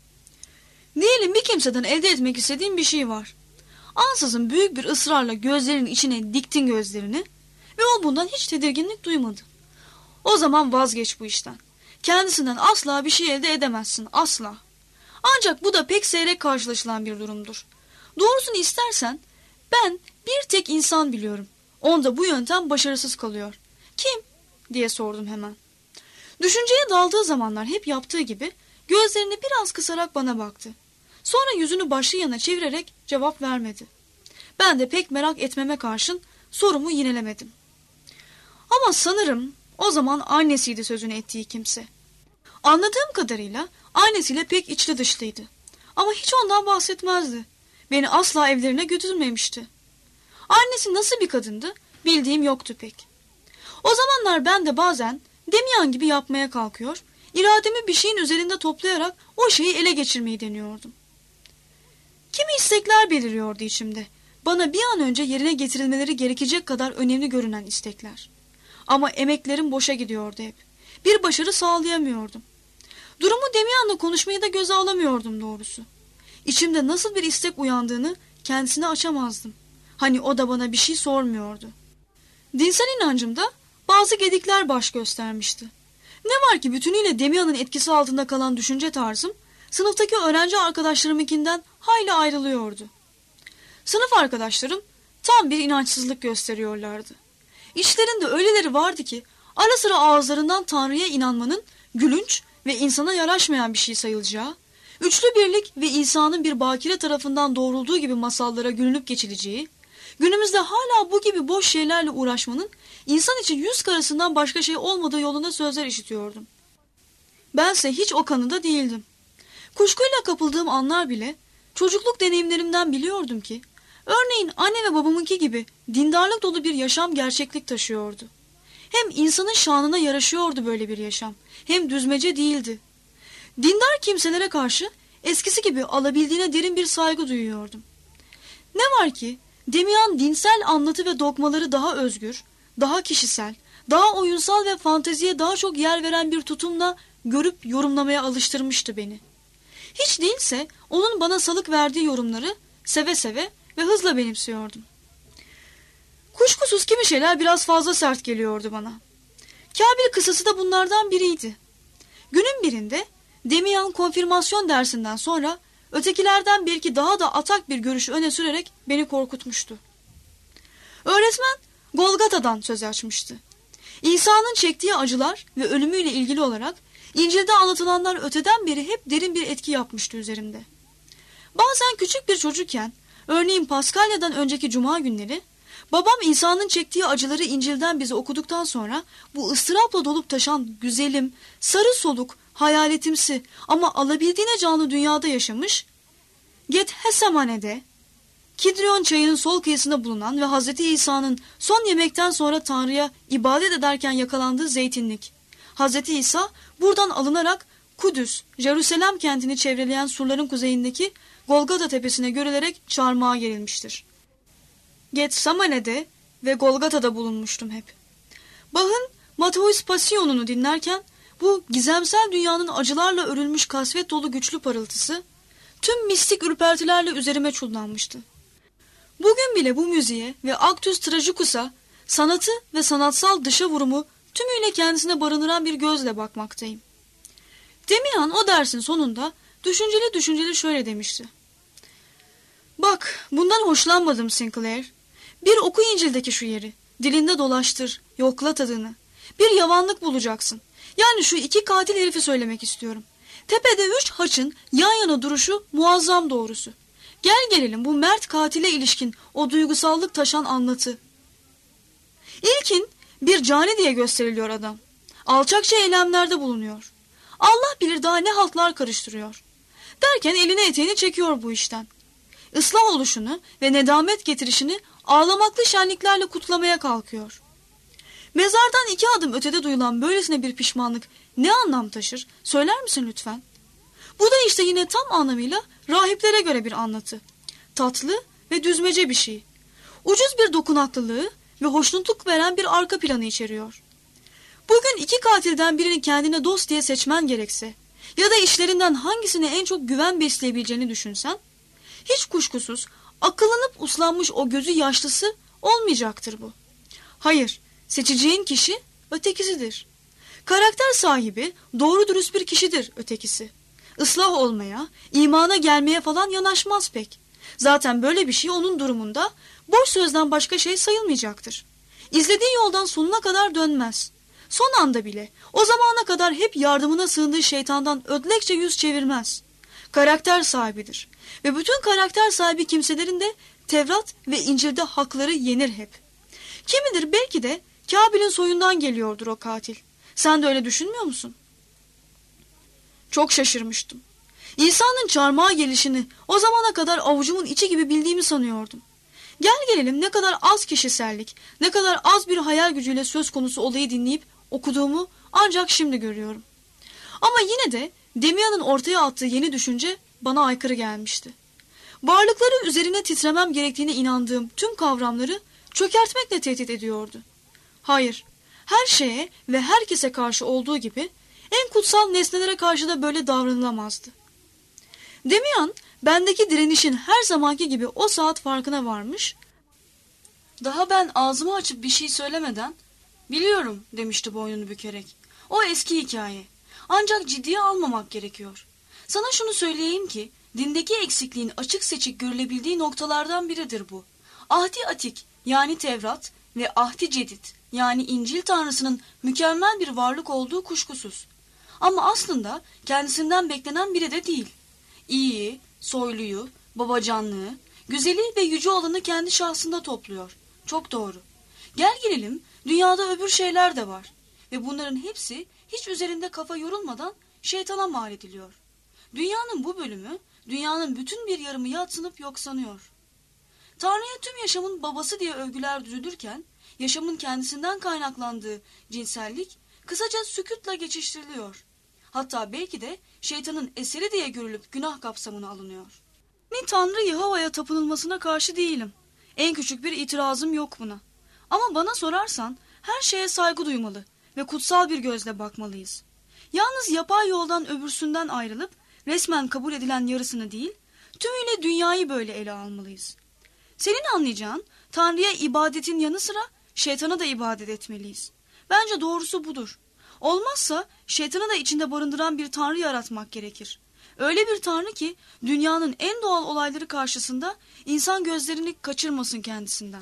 Diyelim bir kimseden elde etmek istediğim bir şey var. Ansızın büyük bir ısrarla gözlerinin içine diktin gözlerini ve o bundan hiç tedirginlik duymadı. O zaman vazgeç bu işten. Kendisinden asla bir şey elde edemezsin, asla. Ancak bu da pek seyrek karşılaşılan bir durumdur. Doğrusunu istersen ben bir tek insan biliyorum. Onda bu yöntem başarısız kalıyor. Kim? diye sordum hemen. Düşünceye daldığı zamanlar hep yaptığı gibi gözlerini biraz kısarak bana baktı. Sonra yüzünü başlı yana çevirerek cevap vermedi. Ben de pek merak etmeme karşın sorumu yinelemedim. Ama sanırım o zaman annesiydi sözünü ettiği kimse. Anladığım kadarıyla annesiyle pek içli dışlıydı. Ama hiç ondan bahsetmezdi. Beni asla evlerine götürmemişti. Annesi nasıl bir kadındı bildiğim yoktu pek. O zamanlar ben de bazen Demian gibi yapmaya kalkıyor, irademi bir şeyin üzerinde toplayarak o şeyi ele geçirmeyi deniyordum. Kimi istekler beliriyordu içimde. Bana bir an önce yerine getirilmeleri gerekecek kadar önemli görünen istekler. Ama emeklerim boşa gidiyordu hep. Bir başarı sağlayamıyordum. Durumu Demian'la konuşmayı da göze alamıyordum doğrusu. İçimde nasıl bir istek uyandığını kendisine açamazdım. Hani o da bana bir şey sormuyordu. Dinsel inancımda bazı gedikler baş göstermişti. Ne var ki bütünüyle Demian'ın etkisi altında kalan düşünce tarzım, sınıftaki öğrenci arkadaşlarımınkinden hayli ayrılıyordu. Sınıf arkadaşlarım tam bir inançsızlık gösteriyorlardı. İçlerinde öyleleri vardı ki ara sıra ağızlarından Tanrı'ya inanmanın gülünç ve insana yaraşmayan bir şey sayılacağı, üçlü birlik ve İsa'nın bir bakire tarafından doğrulduğu gibi masallara gülünüp geçileceği, günümüzde hala bu gibi boş şeylerle uğraşmanın insan için yüz karasından başka şey olmadığı yolunda sözler işitiyordum. Bense hiç o kanıda değildim. Kuşkuyla kapıldığım anlar bile çocukluk deneyimlerimden biliyordum ki, örneğin anne ve babamınki gibi dindarlık dolu bir yaşam gerçeklik taşıyordu. Hem insanın şanına yaraşıyordu böyle bir yaşam, hem düzmece değildi. Dindar kimselere karşı eskisi gibi alabildiğine derin bir saygı duyuyordum. Ne var ki Demian dinsel anlatı ve dogmaları daha özgür, daha kişisel, daha oyunsal ve fanteziye daha çok yer veren bir tutumla görüp yorumlamaya alıştırmıştı beni. Hiç değilse onun bana salık verdiği yorumları seve seve ve hızla benimsiyordum. Kuşkusuz kimi şeyler biraz fazla sert geliyordu bana. Kabil kısası da bunlardan biriydi. Günün birinde Demian konfirmasyon dersinden sonra ötekilerden belki daha da atak bir görüşü öne sürerek beni korkutmuştu. Öğretmen Golgata'dan söz açmıştı. İsa'nın çektiği acılar ve ölümüyle ilgili olarak İncil'de anlatılanlar öteden beri hep derin bir etki yapmıştı üzerimde. Bazen küçük bir çocukken, örneğin Paskalya'dan önceki cuma günleri, babam İsa'nın çektiği acıları İncil'den bize okuduktan sonra bu ıstırapla dolup taşan güzelim, sarı soluk, hayaletimsi ama alabildiğine canlı dünyada yaşamış, Gethsemane'de, Kidron çayının sol kıyısında bulunan ve Hazreti İsa'nın son yemekten sonra Tanrı'ya ibadet ederken yakalandığı zeytinlik. Hazreti İsa buradan alınarak Kudüs, Jerusalem kentini çevreleyen surların kuzeyindeki Golgota tepesine görülerek çarmıha gerilmiştir. Gethsemane'de ve Golgata'da bulunmuştum hep. Bach'ın Matthäus Passion'unu dinlerken bu gizemsel dünyanın acılarla örülmüş kasvet dolu güçlü parıltısı tüm mistik ürpertilerle üzerime çullanmıştı. Bugün bile bu müziğe ve Actus Tragicus'a sanatı ve sanatsal dışa vurumu tümüyle kendisine barındıran bir gözle bakmaktayım. Demian o dersin sonunda düşünceli düşünceli şöyle demişti. Bak, bundan hoşlanmadım Sinclair. Bir oku İncil'deki şu yeri. Dilinde dolaştır, yokla tadını. Bir yavanlık bulacaksın. Yani şu iki katil herifi söylemek istiyorum. Tepede üç haçın yan yana duruşu muazzam doğrusu. Gel gelelim bu mert katile ilişkin o duygusallık taşan anlatı. İlkin bir cani diye gösteriliyor adam. Alçakça eylemlerde bulunuyor. Allah bilir daha ne haltlar karıştırıyor. Derken eline eteğini çekiyor bu işten. Islah oluşunu ve nedamet getirişini ağlamaklı şenliklerle kutlamaya kalkıyor. Mezardan iki adım ötede duyulan böylesine bir pişmanlık ne anlam taşır? Söyler misin lütfen? Bu da işte yine tam anlamıyla rahiplere göre bir anlatı. Tatlı ve düzmece bir şey. Ucuz bir dokunaklılığı ve hoşnutluk veren bir arka planı içeriyor. Bugün iki katilden birini kendine dost diye seçmen gerekse ya da işlerinden hangisine en çok güven besleyebileceğini düşünsen, hiç kuşkusuz akıllanıp uslanmış o gözü yaşlısı olmayacaktır bu. Hayır, seçeceğin kişi ötekisidir. Karakter sahibi, doğru dürüst bir kişidir ötekisi. Islah olmaya, imana gelmeye falan yanaşmaz pek. Zaten böyle bir şey onun durumunda boş sözden başka şey sayılmayacaktır. İzlediği yoldan sonuna kadar dönmez. Son anda bile o zamana kadar hep yardımına sığındığı şeytandan ödlekçe yüz çevirmez. Karakter sahibidir ve bütün karakter sahibi kimselerin de Tevrat ve İncil'de hakları yenir hep. Kimidir belki de Kabil'in soyundan geliyordur o katil. Sen de öyle düşünmüyor musun? Çok şaşırmıştım. İsa'nın çarmıha gelişini o zamana kadar avucumun içi gibi bildiğimi sanıyordum. Gel gelelim ne kadar az kişisellik, ne kadar az bir hayal gücüyle söz konusu olayı dinleyip okuduğumu ancak şimdi görüyorum. Ama yine de Demian'ın ortaya attığı yeni düşünce bana aykırı gelmişti. Varlıkları üzerine titremem gerektiğine inandığım tüm kavramları çökertmekle tehdit ediyordu. Hayır, her şeye ve herkese karşı olduğu gibi en kutsal nesnelere karşı da böyle davranılamazdı. Demian, bendeki direnişin her zamanki gibi o saat farkına varmış, daha ben ağzımı açıp bir şey söylemeden, "Biliyorum," demişti boynunu bükerek. "O eski hikaye. Ancak ciddiye almamak gerekiyor. Sana şunu söyleyeyim ki, dindeki eksikliğin açık seçik görülebildiği noktalardan biridir bu. Ahdi Atik yani Tevrat ve Ahdi Cedid yani İncil Tanrısının mükemmel bir varlık olduğu kuşkusuz. Ama aslında kendisinden beklenen biri de değil. İyiyi, soyluyu, babacanlığı, güzeli ve yüce olanı kendi şahsında topluyor. Çok doğru. Gel gelelim, dünyada öbür şeyler de var. Ve bunların hepsi hiç üzerinde kafa yorulmadan şeytana mal ediliyor. Dünyanın bu bölümü, dünyanın bütün bir yarımı yadsınıp yok sanıyor. Tanrı'ya tüm yaşamın babası diye övgüler düzülürken, yaşamın kendisinden kaynaklandığı cinsellik kısaca sükûtla geçiştiriliyor. Hatta belki de şeytanın eseri diye görülüp günah kapsamına alınıyor. Ni Tanrı Yahova'ya tapınılmasına karşı değilim. En küçük bir itirazım yok buna. Ama bana sorarsan her şeye saygı duymalı ve kutsal bir gözle bakmalıyız. Yalnız yapay yoldan öbürsünden ayrılıp resmen kabul edilen yarısını değil, tümüyle dünyayı böyle ele almalıyız. Senin anlayacağın, Tanrı'ya ibadetin yanı sıra şeytana da ibadet etmeliyiz. Bence doğrusu budur. Olmazsa şeytanı da içinde barındıran bir Tanrı yaratmak gerekir. Öyle bir Tanrı ki dünyanın en doğal olayları karşısında insan gözlerini kaçırmasın kendisinden.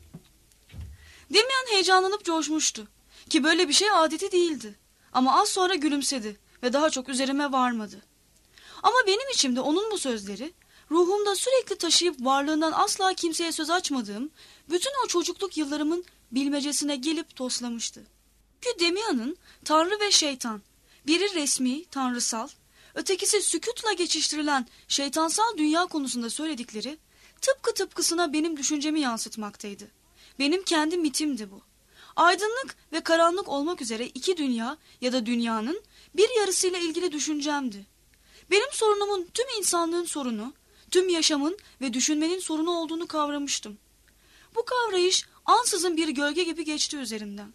Demian heyecanlanıp coşmuştu ki böyle bir şey adeti değildi. Ama az sonra gülümsedi ve daha çok üzerime varmadı. Ama benim içimde onun bu sözleri, ruhumda sürekli taşıyıp varlığından asla kimseye söz açmadığım bütün o çocukluk yıllarımın bilmecesine gelip toslamıştı. Çünkü Demian'ın Tanrı ve şeytan, biri resmi, tanrısal, ötekisi sükûtla geçiştirilen şeytansal dünya konusunda söyledikleri, tıpkı tıpkısına benim düşüncemi yansıtmaktaydı. Benim kendi mitimdi bu. Aydınlık ve karanlık olmak üzere iki dünya ya da dünyanın bir yarısıyla ilgili düşüncemdi. Benim sorunumun tüm insanlığın sorunu, tüm yaşamın ve düşünmenin sorunu olduğunu kavramıştım. Bu kavrayış ansızın bir gölge gibi geçti üzerimden.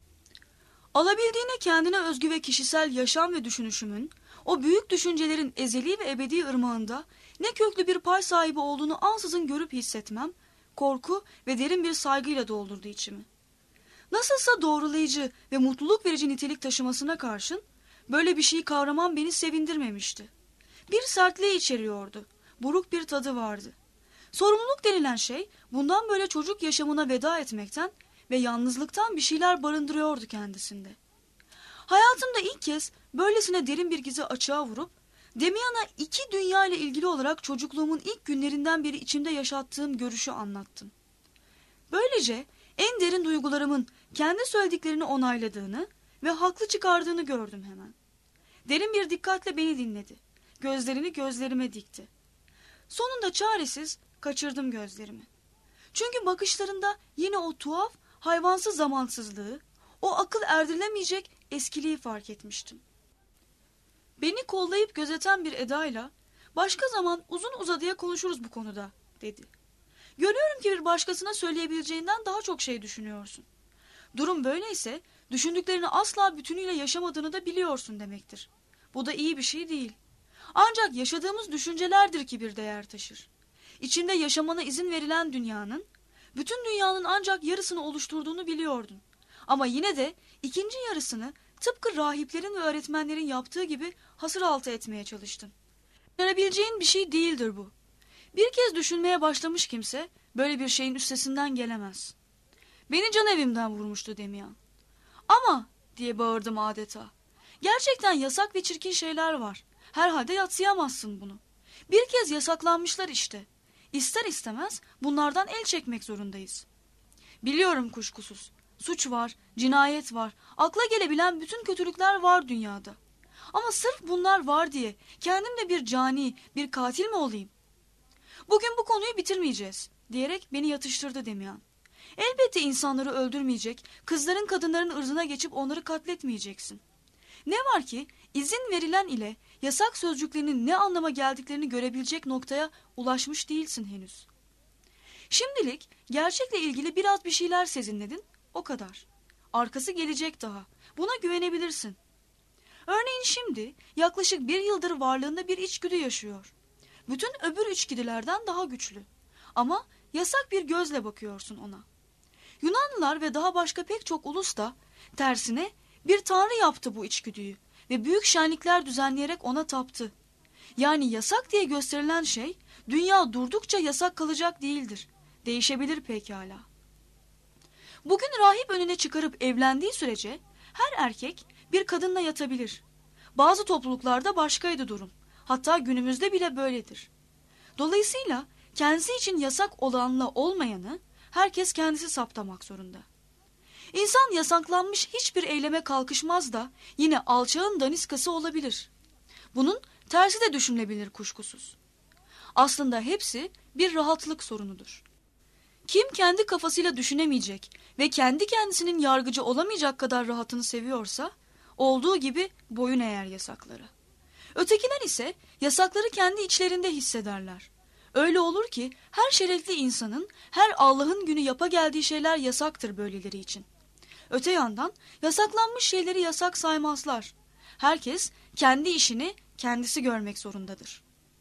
Alabildiğine kendine özgü ve kişisel yaşam ve düşünüşümün, o büyük düşüncelerin ezeli ve ebedi ırmağında ne köklü bir pay sahibi olduğunu ansızın görüp hissetmem, korku ve derin bir saygıyla doldurdu içimi. Nasılsa doğrulayıcı ve mutluluk verici nitelik taşımasına karşın, böyle bir şeyi kavramam beni sevindirmemişti. Bir sertliği içeriyordu, buruk bir tadı vardı. Sorumluluk denilen şey, bundan böyle çocuk yaşamına veda etmekten ve yalnızlıktan bir şeyler barındırıyordu kendisinde. Hayatımda ilk kez böylesine derin bir gizi açığa vurup, Demian'a iki dünya ile ilgili olarak çocukluğumun ilk günlerinden beri içimde yaşattığım görüşü anlattım. Böylece en derin duygularımın kendi söylediklerini onayladığını ve haklı çıkardığını gördüm hemen. Derin bir dikkatle beni dinledi. Gözlerini gözlerime dikti. Sonunda çaresiz kaçırdım gözlerimi. Çünkü bakışlarında yine o tuhaf, hayvansız zamansızlığı, o akıl erdirilemeyecek eskiliği fark etmiştim. Beni kollayıp gözeten bir edayla, "Başka zaman uzun uzadıya konuşuruz bu konuda," dedi. "Görüyorum ki bir başkasına söyleyebileceğinden daha çok şey düşünüyorsun. Durum böyleyse düşündüklerini asla bütünüyle yaşamadığını da biliyorsun demektir. Bu da iyi bir şey değil. Ancak yaşadığımız düşüncelerdir ki bir değer taşır. İçinde yaşamana izin verilen dünyanın, bütün dünyanın ancak yarısını oluşturduğunu biliyordun. Ama yine de ikinci yarısını tıpkı rahiplerin ve öğretmenlerin yaptığı gibi hasır altı etmeye çalıştın. Görebileceğin bir şey değildir bu. Bir kez düşünmeye başlamış kimse böyle bir şeyin üstesinden gelemez." Beni can evimden vurmuştu Demian. "Ama," diye bağırdım adeta. Gerçekten yasak ve çirkin şeyler var. Herhalde yadsıyamazsın bunu. Bir kez yasaklanmışlar işte. İster istemez bunlardan el çekmek zorundayız. Biliyorum kuşkusuz. Suç var, cinayet var, akla gelebilen bütün kötülükler var dünyada. Ama sırf bunlar var diye kendim de bir cani, bir katil mi olayım? Bugün bu konuyu bitirmeyeceğiz diyerek beni yatıştırdı Demian. Elbette insanları öldürmeyecek, kızların kadınların ırzına geçip onları katletmeyeceksin. Ne var ki izin verilen ile yasak sözcüklerinin ne anlama geldiklerini görebilecek noktaya ulaşmış değilsin henüz. Şimdilik gerçekle ilgili biraz bir şeyler sezinledin, o kadar. Arkası gelecek daha, buna güvenebilirsin. Örneğin şimdi yaklaşık bir yıldır varlığında bir içgüdü yaşıyor. Bütün öbür içgüdülerden daha güçlü. Ama yasak bir gözle bakıyorsun ona. Yunanlılar ve daha başka pek çok ulus da tersine bir tanrı yaptı bu içgüdüyü ve büyük şenlikler düzenleyerek ona taptı. Yani yasak diye gösterilen şey dünya durdukça yasak kalacak değildir. Değişebilir pekala. Bugün rahip önüne çıkarıp evlendiği sürece her erkek bir kadınla yatabilir. Bazı topluluklarda başkaydı durum. Hatta günümüzde bile böyledir. Dolayısıyla kendisi için yasak olanla olmayanı herkes kendisi saptamak zorunda. İnsan yasaklanmış hiçbir eyleme kalkışmaz da yine alçağın daniskası olabilir. Bunun tersi de düşünülebilir kuşkusuz. Aslında hepsi bir rahatlık sorunudur. Kim kendi kafasıyla düşünemeyecek ve kendi kendisinin yargıcı olamayacak kadar rahatını seviyorsa, olduğu gibi boyun eğer yasaklara. Ötekiler ise yasakları kendi içlerinde hissederler. Öyle olur ki her şerefli insanın her Allah'ın günü yapa geldiği şeyler yasaktır böyleleri için. Öte yandan yasaklanmış şeyleri yasak saymazlar. Herkes kendi işini kendisi görmek zorundadır.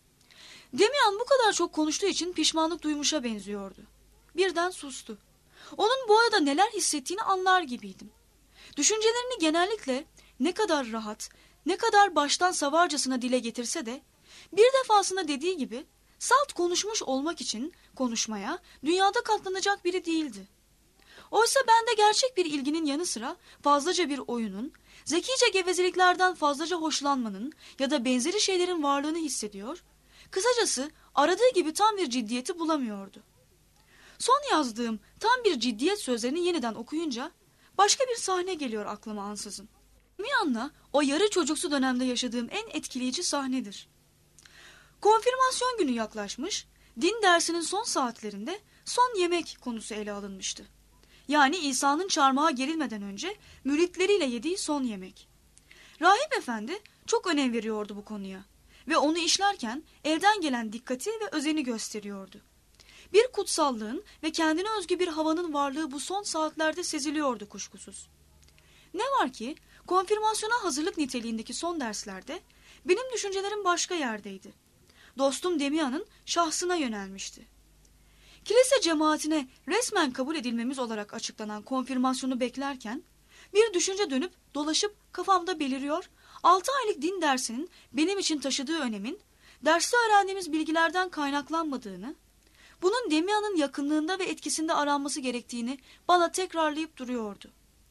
Demian bu kadar çok konuştuğu için pişmanlık duymuşa benziyordu. Birden sustu. Onun bu arada neler hissettiğini anlar gibiydim. Düşüncelerini genellikle ne kadar rahat, ne kadar baştan savarcasına dile getirse de bir defasında dediği gibi salt konuşmuş olmak için konuşmaya dünyada katlanacak biri değildi. Oysa bende gerçek bir ilginin yanı sıra fazlaca bir oyunun, zekice gevezeliklerden fazlaca hoşlanmanın ya da benzeri şeylerin varlığını hissediyor, kısacası aradığı gibi tam bir ciddiyeti bulamıyordu. Son yazdığım tam bir ciddiyet sözlerini yeniden okuyunca başka bir sahne geliyor aklıma ansızın. Mian'la o yarı çocuksu dönemde yaşadığım en etkileyici sahnedir. Konfirmasyon günü yaklaşmış, din dersinin son saatlerinde son yemek konusu ele alınmıştı. Yani İsa'nın çarmıha gerilmeden önce müritleriyle yediği son yemek. Rahip efendi çok önem veriyordu bu konuya ve onu işlerken elden gelen dikkati ve özeni gösteriyordu. Bir kutsallığın ve kendine özgü bir havanın varlığı bu son saatlerde seziliyordu kuşkusuz. Ne var ki konfirmasyona hazırlık niteliğindeki son derslerde benim düşüncelerim başka yerdeydi. Dostum Demian'ın şahsına yönelmişti. Kilise cemaatine resmen kabul edilmemiz olarak açıklanan konfirmasyonu beklerken bir düşünce dönüp dolaşıp kafamda beliriyor, altı aylık din dersinin benim için taşıdığı önemin derste öğrendiğimiz bilgilerden kaynaklanmadığını, bunun Demian'ın yakınlığında ve etkisinde aranması gerektiğini bana tekrarlayıp duruyordu.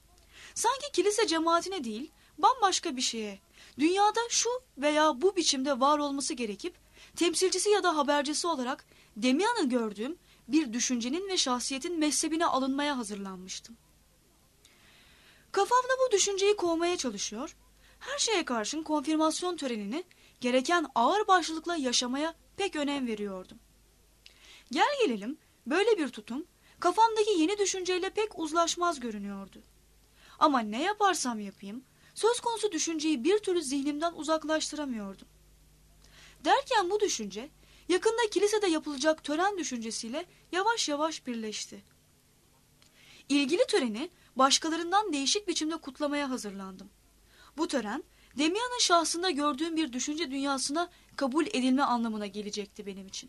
Sanki kilise cemaatine değil, bambaşka bir şeye, dünyada şu veya bu biçimde var olması gerekip, temsilcisi ya da habercisi olarak Demian'ı gördüğüm bir düşüncenin ve şahsiyetin mezhebine alınmaya hazırlanmıştım. Kafamda bu düşünceyi kovmaya çalışıyor, her şeye karşın konfirmasyon törenini gereken ağır başlılıkla yaşamaya pek önem veriyordum. Gel gelelim böyle bir tutum kafamdaki yeni düşünceyle pek uzlaşmaz görünüyordu. Ama ne yaparsam yapayım söz konusu düşünceyi bir türlü zihnimden uzaklaştıramıyordum. Derken bu düşünce yakında kilisede yapılacak tören düşüncesiyle yavaş yavaş birleşti. İlgili töreni başkalarından değişik biçimde kutlamaya hazırlandım. Bu tören Demian'ın şahsında gördüğüm bir düşünce dünyasına kabul edilme anlamına gelecekti benim için.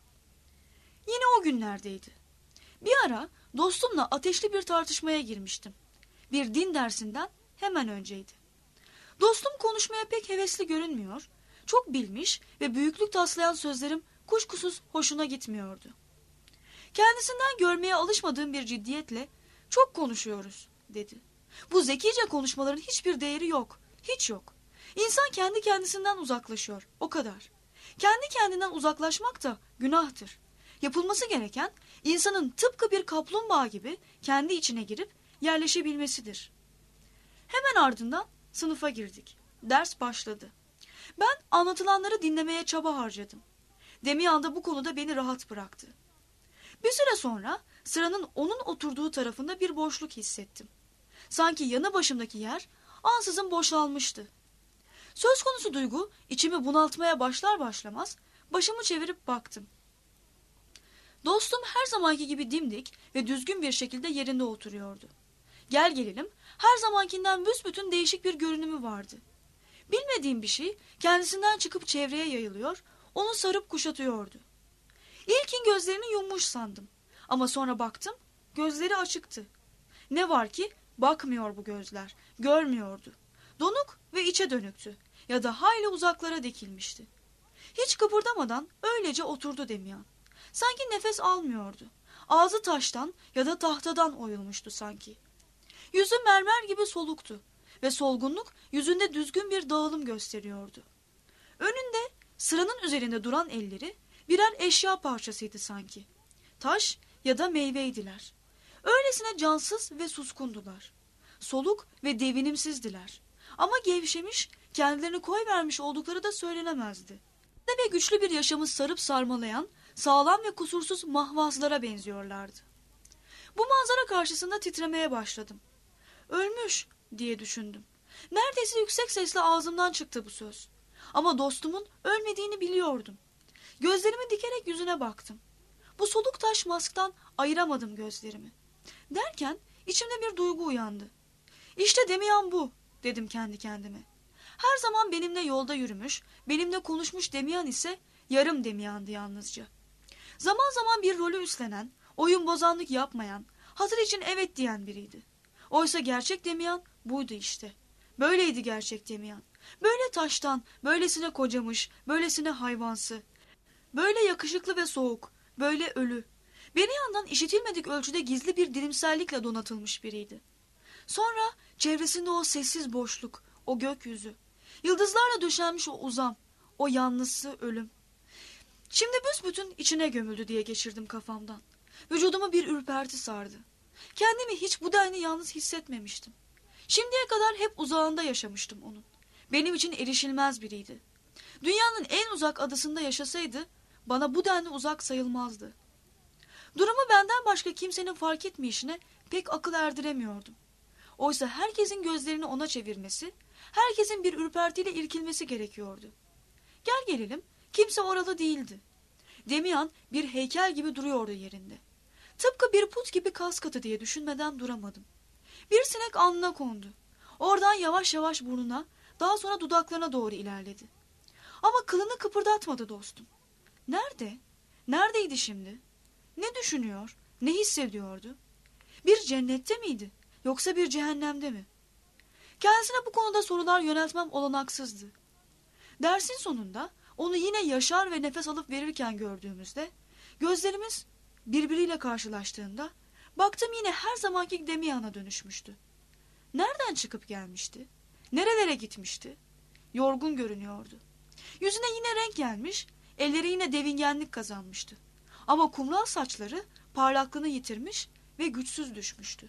Yine o günlerdeydi. Bir ara dostumla ateşli bir tartışmaya girmiştim. Bir din dersinden hemen önceydi. Dostum konuşmaya pek hevesli görünmüyor, çok bilmiş ve büyüklük taslayan sözlerim kuşkusuz hoşuna gitmiyordu. Kendisinden görmeye alışmadığım bir ciddiyetle "Çok konuşuyoruz," dedi. Bu zekice konuşmaların hiçbir değeri yok. Hiç yok. İnsan kendi kendisinden uzaklaşıyor. O kadar. Kendi kendinden uzaklaşmak da günahtır. Yapılması gereken insanın tıpkı bir kaplumbağa gibi kendi içine girip yerleşebilmesidir. Hemen ardından sınıfa girdik. Ders başladı. Ben anlatılanları dinlemeye çaba harcadım. Demian da bu konuda beni rahat bıraktı. Bir süre sonra sıranın onun oturduğu tarafında bir boşluk hissettim. Sanki yanı başımdaki yer ansızın boşalmıştı. Söz konusu duygu içimi bunaltmaya başlar başlamaz başımı çevirip baktım. Dostum her zamanki gibi dimdik ve düzgün bir şekilde yerinde oturuyordu. Gel gelelim her zamankinden büsbütün değişik bir görünümü vardı. Bilmediğim bir şey kendisinden çıkıp çevreye yayılıyor, onu sarıp kuşatıyordu. İlkin gözlerini yummuş sandım ama sonra baktım gözleri açıktı. Ne var ki bakmıyor bu gözler, görmüyordu. Donuk ve içe dönüktü ya da hayli uzaklara dikilmişti. Hiç kıpırdamadan öylece oturdu Demian. Sanki nefes almıyordu. Ağzı taştan ya da tahtadan oyulmuştu sanki. Yüzü mermer gibi soluktu ve solgunluk yüzünde düzgün bir dağılım gösteriyordu. Önünde sıranın üzerinde duran elleri birer eşya parçasıydı sanki. Taş ya da meyveydiler. Öylesine cansız ve suskundular. Soluk ve devinimsizdiler. Ama gevşemiş, kendilerini koyvermiş oldukları da söylenemezdi. Ve güçlü bir yaşamı sarıp sarmalayan, sağlam ve kusursuz mahvazlara benziyorlardı. Bu manzara karşısında titremeye başladım. Ölmüş diye düşündüm. Neredeyse yüksek sesle ağzımdan çıktı bu söz. Ama dostumun ölmediğini biliyordum. Gözlerimi dikerek yüzüne baktım. Bu soluk taş masktan ayıramadım gözlerimi. Derken içimde bir duygu uyandı. İşte Demian bu, dedim kendi kendime. Her zaman benimle yolda yürümüş, benimle konuşmuş Demian ise yarım Demian'dı yalnızca. Zaman zaman bir rolü üstlenen, oyun bozanlık yapmayan, hatır için evet diyen biriydi. Oysa gerçek Demian buydu işte. Böyleydi gerçek Demian. Böyle taştan, böylesine kocamış, böylesine hayvansı. Böyle yakışıklı ve soğuk, böyle ölü. Beri yandan işitilmedik ölçüde gizli bir dilimsellikle donatılmış biriydi. Sonra çevresinde o sessiz boşluk, o gökyüzü. Yıldızlarla döşenmiş o uzam, o yalnızsı ölüm. Şimdi büsbütün içine gömüldü diye geçirdim kafamdan. Vücudumu bir ürperti sardı. Kendimi hiç bu denli yalnız hissetmemiştim. Şimdiye kadar hep uzağında yaşamıştım onun. Benim için erişilmez biriydi. Dünyanın en uzak adasında yaşasaydı bana bu denli uzak sayılmazdı. Durumu benden başka kimsenin fark etmeyişine pek akıl erdiremiyordum. Oysa herkesin gözlerini ona çevirmesi, herkesin bir ürpertiyle irkilmesi gerekiyordu. Gel gelelim kimse oralı değildi. Demian bir heykel gibi duruyordu yerinde. Tıpkı bir put gibi kas katı diye düşünmeden duramadım. Bir sinek alnına kondu. Oradan yavaş yavaş burnuna, daha sonra dudaklarına doğru ilerledi. Ama kılını kıpırdatmadı dostum. Nerede? Neredeydi şimdi? Ne düşünüyor? Ne hissediyordu? Bir cennette miydi? Yoksa bir cehennemde mi? Kendisine bu konuda sorular yöneltmem olanaksızdı. Dersin sonunda onu yine yaşar ve nefes alıp verirken gördüğümüzde, gözlerimiz birbiriyle karşılaştığında, baktım yine her zamanki Demian'a dönüşmüştü. Nereden çıkıp gelmişti? Nerelere gitmişti? Yorgun görünüyordu. Yüzüne yine renk gelmiş, elleri yine devingenlik kazanmıştı. Ama kumral saçları parlaklığını yitirmiş ve güçsüz düşmüştü.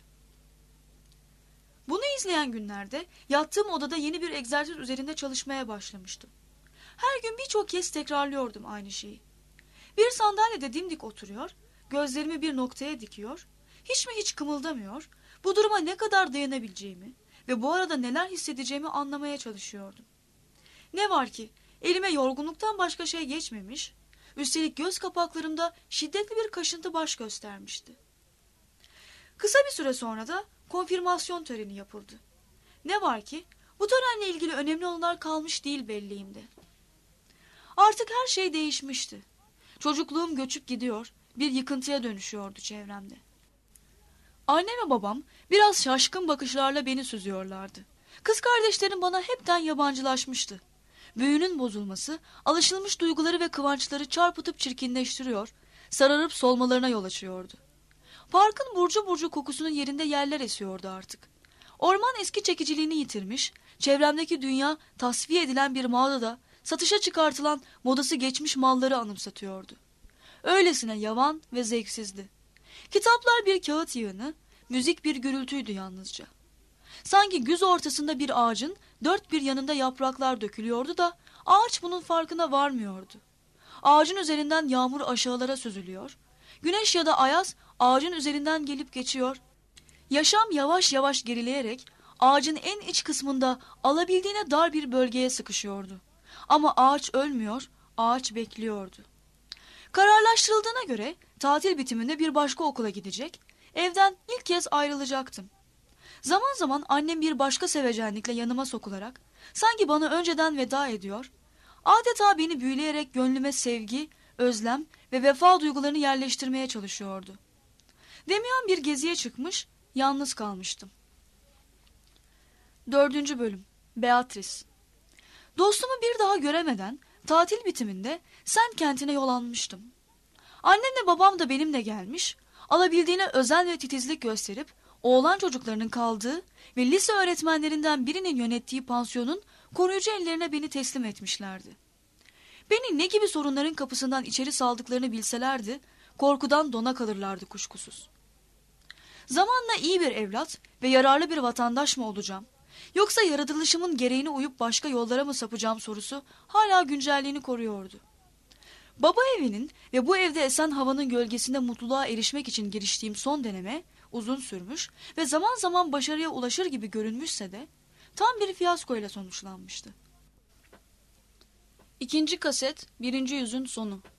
Bunu izleyen günlerde yattığım odada yeni bir egzersiz üzerinde çalışmaya başlamıştım. Her gün birçok kez tekrarlıyordum aynı şeyi. Bir sandalyede dimdik oturuyor, gözlerimi bir noktaya dikiyor, hiç mi hiç kımıldamıyor, bu duruma ne kadar dayanabileceğimi ve bu arada neler hissedeceğimi anlamaya çalışıyordum. Ne var ki elime yorgunluktan başka şey geçmemiş, üstelik göz kapaklarımda şiddetli bir kaşıntı baş göstermişti. Kısa bir süre sonra da konfirmasyon töreni yapıldı. Ne var ki bu törenle ilgili önemli olanlar kalmış değil belleğimde. Artık her şey değişmişti. Çocukluğum göçüp gidiyor, bir yıkıntıya dönüşüyordu çevremde. Anne ve babam biraz şaşkın bakışlarla beni süzüyorlardı. Kız kardeşlerim bana hepten yabancılaşmıştı. Büyünün bozulması, alışılmış duyguları ve kıvançları çarpıtıp çirkinleştiriyor, sararıp solmalarına yol açıyordu. Parkın burcu burcu kokusunun yerinde yerler esiyordu artık. Orman eski çekiciliğini yitirmiş, çevremdeki dünya tasfiye edilen bir mağazada satışa çıkartılan modası geçmiş malları anımsatıyordu. Öylesine yavan ve zevksizdi. Kitaplar bir kağıt yığını, müzik bir gürültüydü yalnızca. Sanki güz ortasında bir ağacın dört bir yanında yapraklar dökülüyordu da ağaç bunun farkına varmıyordu. Ağacın üzerinden yağmur aşağılara süzülüyor, güneş ya da ayaz ağacın üzerinden gelip geçiyor. Yaşam yavaş yavaş gerileyerek ağacın en iç kısmında alabildiğine dar bir bölgeye sıkışıyordu. Ama ağaç ölmüyor, ağaç bekliyordu. Kararlaştırıldığına göre tatil bitiminde bir başka okula gidecek, evden ilk kez ayrılacaktım. Zaman zaman annem bir başka sevecenlikle yanıma sokularak, sanki bana önceden veda ediyor, adeta beni büyüleyerek gönlüme sevgi, özlem ve vefa duygularını yerleştirmeye çalışıyordu. Demian bir geziye çıkmış, yalnız kalmıştım. Dördüncü bölüm. Beatrice. Dostumu bir daha göremeden tatil bitiminde Sen kentine yol almıştım. Annemle babam da benimle gelmiş, alabildiğine özen ve titizlik gösterip oğlan çocuklarının kaldığı ve lise öğretmenlerinden birinin yönettiği pansiyonun koruyucu ellerine beni teslim etmişlerdi. Beni ne gibi sorunların kapısından içeri saldıklarını bilselerdi, korkudan dona kalırlardı kuşkusuz. Zamanla iyi bir evlat ve yararlı bir vatandaş mı olacağım, yoksa yaratılışımın gereğine uyup başka yollara mı sapacağım sorusu hala güncelliğini koruyordu. Baba evinin ve bu evde esen havanın gölgesinde mutluluğa erişmek için giriştiğim son deneme uzun sürmüş ve zaman zaman başarıya ulaşır gibi görünmüşse de tam bir fiyaskoyla sonuçlanmıştı. İkinci kaset, birinci yüzün sonu.